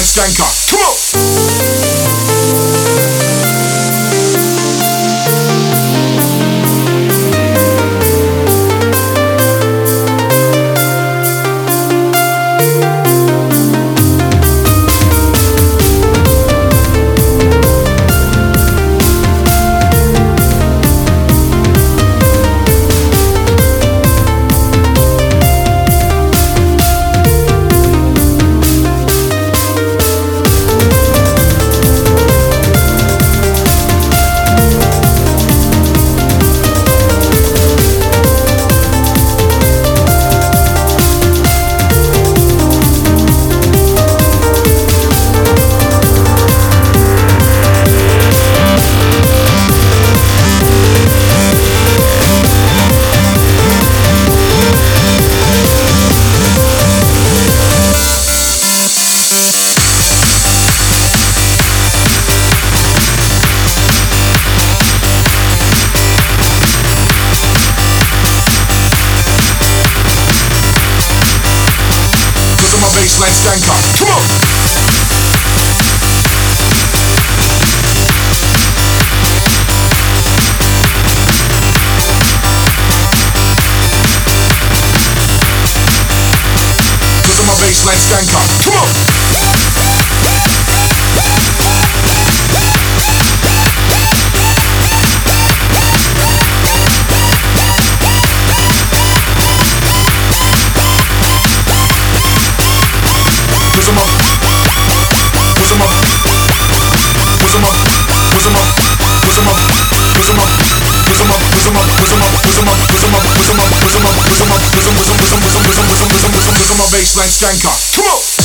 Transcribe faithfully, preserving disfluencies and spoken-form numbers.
skanker. Come on! Baseline skanker. Come on! Cause I'm a baseline skanker. Come on! Cause I'm a, cause I'm a, cause I'm a, cause I'm a, cause I'm a, cause I'm a, cause I'm a, cause I'm a, cause I'm a, cause I'm a, cause I'm a, cause I'm a, cause I'm a, cause I'm a, cause I'm a, cause I'm a, cause I'm a, cause I'm a, cause I'm a, cause I'm a baseline skanker. Come on!